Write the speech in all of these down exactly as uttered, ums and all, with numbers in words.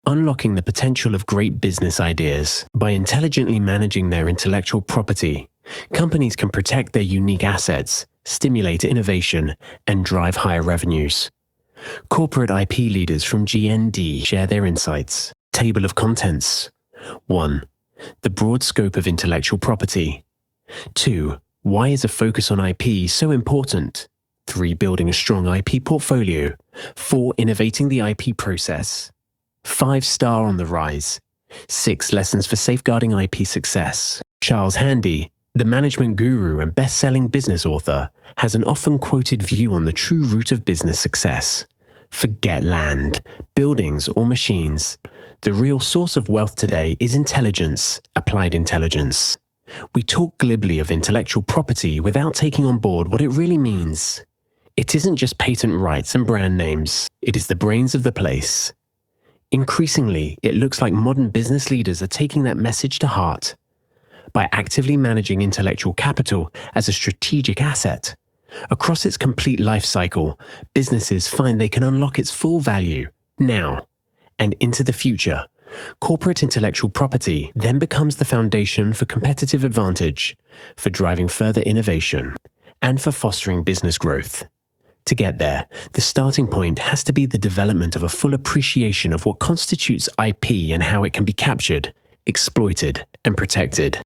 unlocking the potential of great business ideas. By intelligently managing their intellectual property, companies can protect their unique assets, stimulate innovation, and drive higher revenues. Corporate I P leaders from G N D share their insights. Table of contents. one. The broad scope of intellectual property. two. Why is a focus on I P so important? three. Building a strong I P portfolio. four. Innovating the I P process. five. Star on the rise. six. Lessons for safeguarding I P success. Charles Handy, the management guru and best-selling business author, has an often quoted view on the true root of business success. Forget land, buildings, or machines. The real source of wealth today is intelligence, applied intelligence. We talk glibly of intellectual property without taking on board what it really means. It isn't just patent rights and brand names, it is the brains of the place. Increasingly, it looks like modern business leaders are taking that message to heart. By actively managing intellectual capital as a strategic asset, across its complete life cycle, businesses find they can unlock its full value now and into the future. Corporate intellectual property then becomes the foundation for competitive advantage, for driving further innovation, and for fostering business growth. To get there, the starting point has to be the development of a full appreciation of what constitutes I P and how it can be captured, exploited, and protected.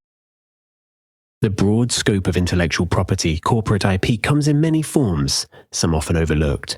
The broad scope of intellectual property, corporate I P, comes in many forms, some often overlooked.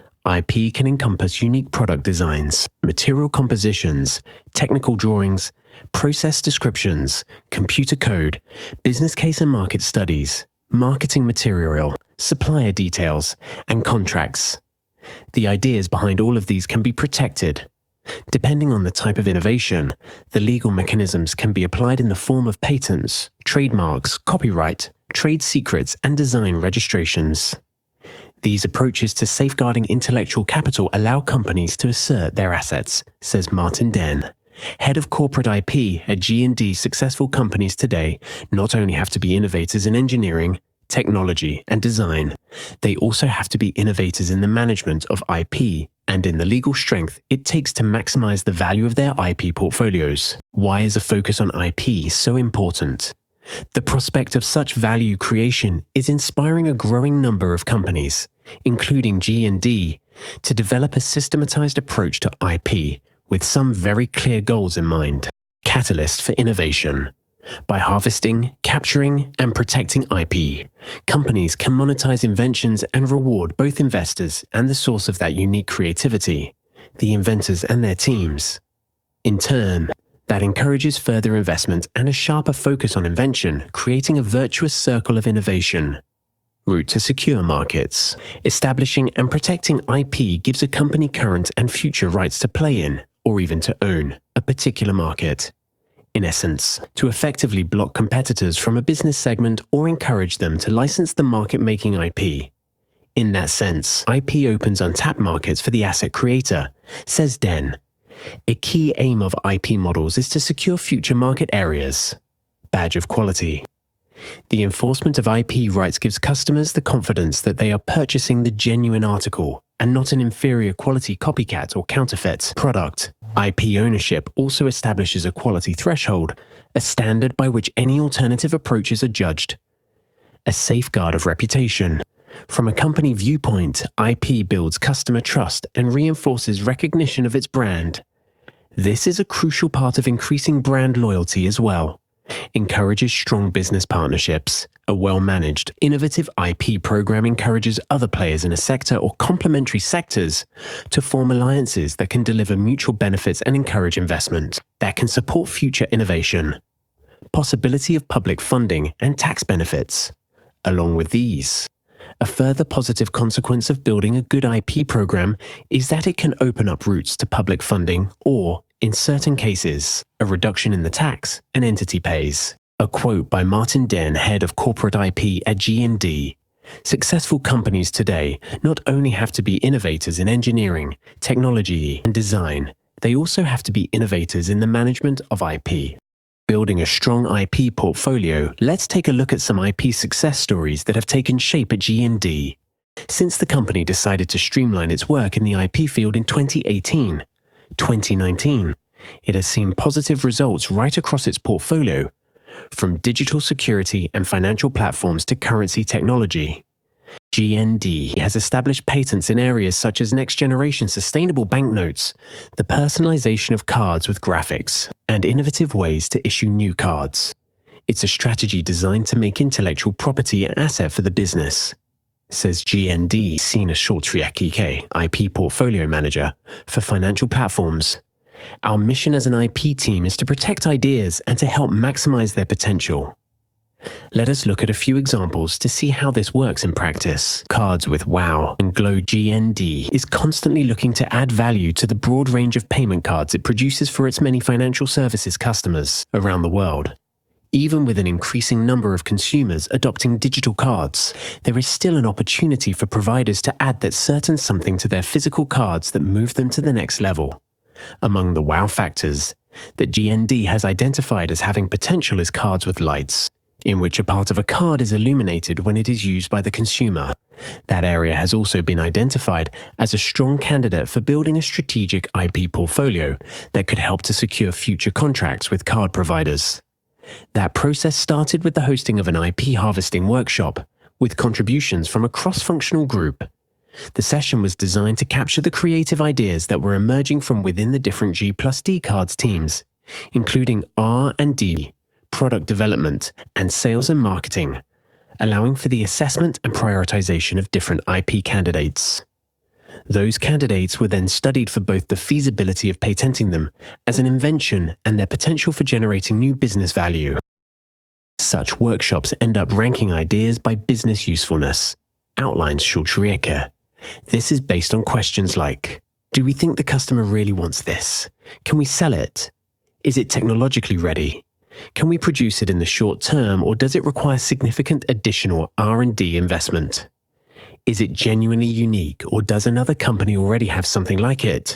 I P can encompass unique product designs, material compositions, technical drawings, process descriptions, computer code, business case and market studies, marketing material, supplier details, and contracts. The ideas behind all of these can be protected. Depending on the type of innovation, the legal mechanisms can be applied in the form of patents, trademarks, copyright, trade secrets, and design registrations. These approaches to safeguarding intellectual capital allow companies to assert their assets, says Martin Den, head of corporate I P at G and D. Successful companies today not only have to be innovators in engineering, technology, and design, they also have to be innovators in the management of I P and in the legal strength it takes to maximize the value of their I P portfolios. Why is a focus on I P so important? The prospect of such value creation is inspiring a growing number of companies, including G and D, to develop a systematized approach to I P with some very clear goals in mind. Catalyst for innovation. By harvesting, capturing, and protecting I P, companies can monetize inventions and reward both investors and the source of that unique creativity, the inventors and their teams. In turn, that encourages further investment and a sharper focus on invention, creating a virtuous circle of innovation. Route to secure markets. Establishing and protecting I P gives a company current and future rights to play in, or even to own, a particular market. In essence, to effectively block competitors from a business segment or encourage them to license the market-making I P. In that sense, I P opens untapped markets for the asset creator, says Den. A key aim of I P models is to secure future market areas. Badge of quality. The enforcement of I P rights gives customers the confidence that they are purchasing the genuine article and not an inferior quality copycat or counterfeit product. I P ownership also establishes a quality threshold, a standard by which any alternative approaches are judged. A safeguard of reputation. From a company viewpoint, I P builds customer trust and reinforces recognition of its brand. This is a crucial part of increasing brand loyalty as well. Encourages strong business partnerships. A well-managed, innovative I P program encourages other players in a sector or complementary sectors to form alliances that can deliver mutual benefits and encourage investment, that can support future innovation. Possibility of public funding and tax benefits. Along with these, a further positive consequence of building a good I P program is that it can open up routes to public funding or, in certain cases, a reduction in the tax an entity pays. A quote by Martin Den, head of corporate I P at G and D. Successful companies today not only have to be innovators in engineering, technology, and design, they also have to be innovators in the management of I P. Building a strong I P portfolio, let's take a look at some I P success stories that have taken shape at G and D. Since the company decided to streamline its work in the I P field in twenty eighteen, twenty nineteen, it has seen positive results right across its portfolio, from digital security and financial platforms to currency technology. G N D has established patents in areas such as next-generation sustainable banknotes, the personalization of cards with graphics, and innovative ways to issue new cards. It's a strategy designed to make intellectual property an asset for the business, says G N D Sina Schultrieke, I P Portfolio Manager for Financial Platforms. Our mission as an I P team is to protect ideas and to help maximize their potential. Let us look at a few examples to see how this works in practice. Cards with Wow and Glow G N D is constantly looking to add value to the broad range of payment cards it produces for its many financial services customers around the world. Even with an increasing number of consumers adopting digital cards, there is still an opportunity for providers to add that certain something to their physical cards that move them to the next level. Among the wow factors that G N D has identified as having potential is cards with lights, in which a part of a card is illuminated when it is used by the consumer. That area has also been identified as a strong candidate for building a strategic I P portfolio that could help to secure future contracts with card providers. That process started with the hosting of an I P harvesting workshop, with contributions from a cross-functional group. The session was designed to capture the creative ideas that were emerging from within the different G plus D cards teams, including R and D, product development, and sales and marketing, allowing for the assessment and prioritization of different I P candidates. Those candidates were then studied for both the feasibility of patenting them as an invention and their potential for generating new business value. Such workshops end up ranking ideas by business usefulness, outlines Schultrieke. This is based on questions like, do we think the customer really wants this? Can we sell it? Is it technologically ready? Can we produce it in the short term, or does it require significant additional R and D investment? Is it genuinely unique, or does another company already have something like it?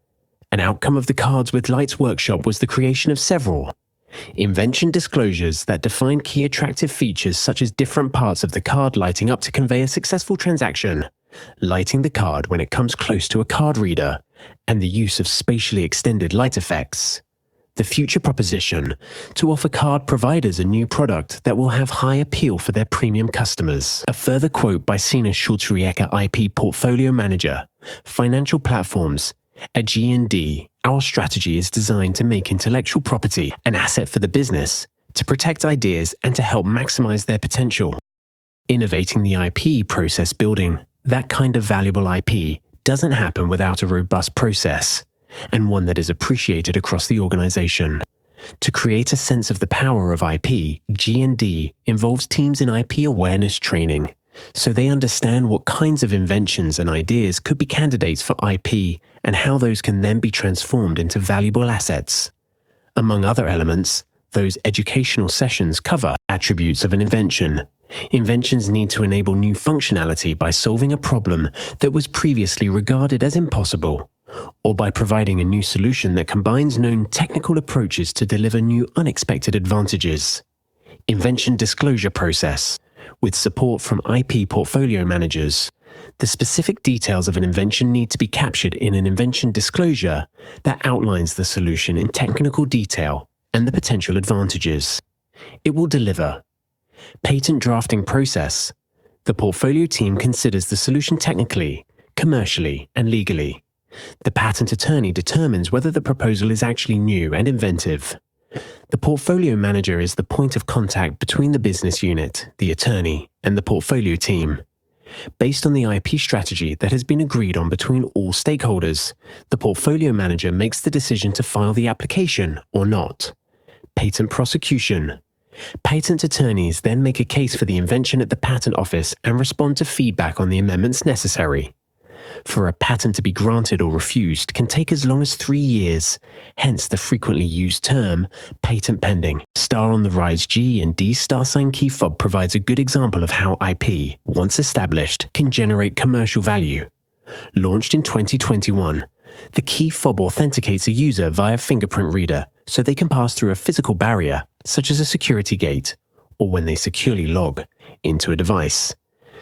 An outcome of the Cards with Lights workshop was the creation of several invention disclosures that define key attractive features such as different parts of the card lighting up to convey a successful transaction, lighting the card when it comes close to a card reader, and the use of spatially extended light effects. The future proposition to offer card providers a new product that will have high appeal for their premium customers. A further quote by Sina Schultrieke, I P Portfolio Manager, Financial Platforms. At G N D, our strategy is designed to make intellectual property an asset for the business, to protect ideas and to help maximize their potential. Innovating the I P process building, that kind of valuable I P doesn't happen without a robust process, and one that is appreciated across the organization. To create a sense of the power of I P, G N D involves teams in I P awareness training, so they understand what kinds of inventions and ideas could be candidates for I P and how those can then be transformed into valuable assets. Among other elements, those educational sessions cover attributes of an invention. Inventions need to enable new functionality by solving a problem that was previously regarded as impossible, or by providing a new solution that combines known technical approaches to deliver new unexpected advantages. Invention disclosure process. With support from I P portfolio managers, the specific details of an invention need to be captured in an invention disclosure that outlines the solution in technical detail and the potential advantages it will deliver. Patent drafting process. The portfolio team considers the solution technically, commercially, and legally. The patent attorney determines whether the proposal is actually new and inventive. The portfolio manager is the point of contact between the business unit, the attorney, and the portfolio team. Based on the I P strategy that has been agreed on between all stakeholders, the portfolio manager makes the decision to file the application or not. Patent prosecution. Patent attorneys then make a case for the invention at the patent office and respond to feedback on the amendments necessary. For a patent to be granted or refused can take as long as three years, hence the frequently used term, patent pending. Star on the Rise G and D star sign key fob provides a good example of how I P, once established, can generate commercial value. Launched in twenty twenty-one, the key fob authenticates a user via fingerprint reader so they can pass through a physical barrier, such as a security gate, or when they securely log into a device.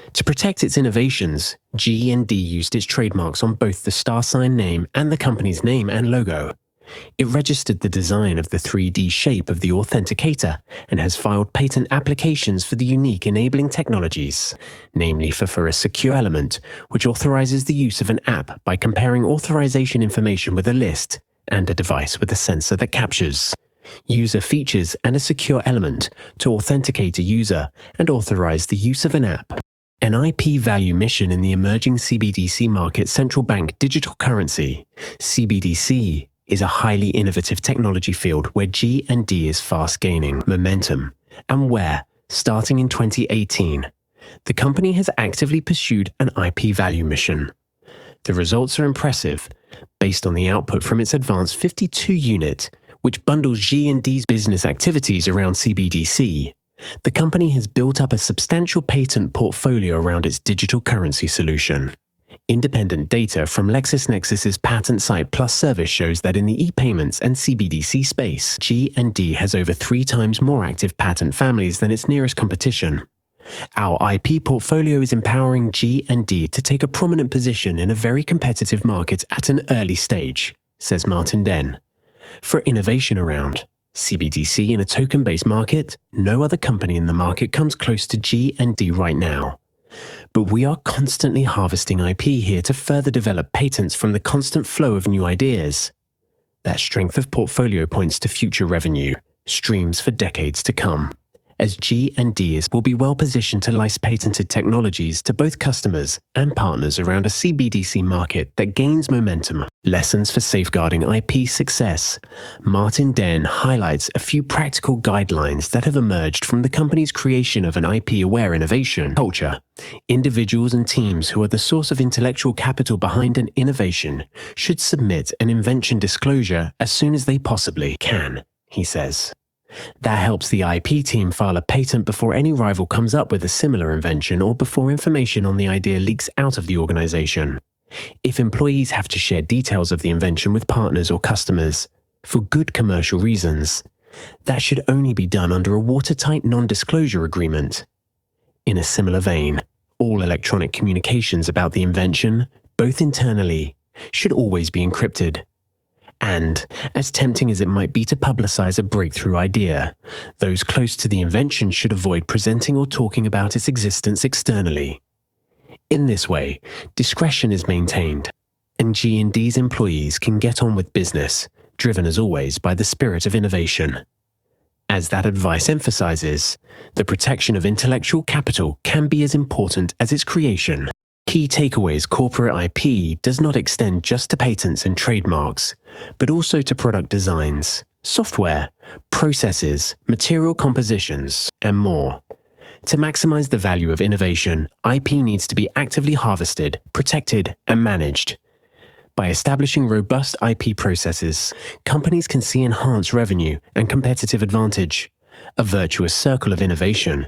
To protect its innovations, G and D used its trademarks on both the star sign name and the company's name and logo. It registered the design of the three D shape of the authenticator and has filed patent applications for the unique enabling technologies, namely for, for a secure element, which authorizes the use of an app by comparing authorization information with a list, and a device with a sensor that captures user features and a secure element to authenticate a user and authorize the use of an app. An I P value mission in the emerging C B D C market central bank digital currency, C B D C, is a highly innovative technology field where G and D is fast gaining momentum, and where, starting in twenty eighteen, the company has actively pursued an I P value mission. The results are impressive, based on the output from its advanced fifty-two unit, which bundles G and D's business activities around C B D C. The company has built up a substantial patent portfolio around its digital currency solution. Independent data from LexisNexis's Patent Site Plus service shows that in the e-payments and C B D C space, G and D has over three times more active patent families than its nearest competition. Our I P portfolio is empowering G and D to take a prominent position in a very competitive market at an early stage, says Martin Den. For innovation around C B D C in a token-based market, no other company in the market comes close to G and D right now. But we are constantly harvesting I P here to further develop patents from the constant flow of new ideas. That strength of portfolio points to future revenue streams for decades to come, as G and D will be well positioned to license patented technologies to both customers and partners around a C B D C market that gains momentum. Lessons for safeguarding I P success. Martin Den highlights a few practical guidelines that have emerged from the company's creation of an I P-aware innovation culture. Individuals and teams who are the source of intellectual capital behind an innovation should submit an invention disclosure as soon as they possibly can, he says. That helps the I P team file a patent before any rival comes up with a similar invention or before information on the idea leaks out of the organization. If employees have to share details of the invention with partners or customers, for good commercial reasons, that should only be done under a watertight non-disclosure agreement. In a similar vein, all electronic communications about the invention, both internally, should always be encrypted. And, as tempting as it might be to publicize a breakthrough idea, those close to the invention should avoid presenting or talking about its existence externally. In this way, discretion is maintained, and G and D's employees can get on with business, driven as always by the spirit of innovation. As that advice emphasizes, the protection of intellectual capital can be as important as its creation. Key takeaways: corporate I P does not extend just to patents and trademarks, but also to product designs, software, processes, material compositions, and more. To maximize the value of innovation, I P needs to be actively harvested, protected, and managed. By establishing robust I P processes, companies can see enhanced revenue and competitive advantage, a virtuous circle of innovation